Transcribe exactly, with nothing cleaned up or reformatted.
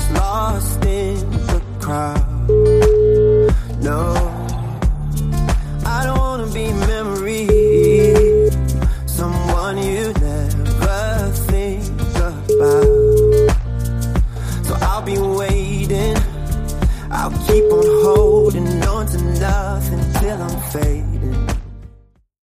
lost in the crowd. No, I don't wanna be memory, someone you never think about. So I'll be waiting, I'll keep on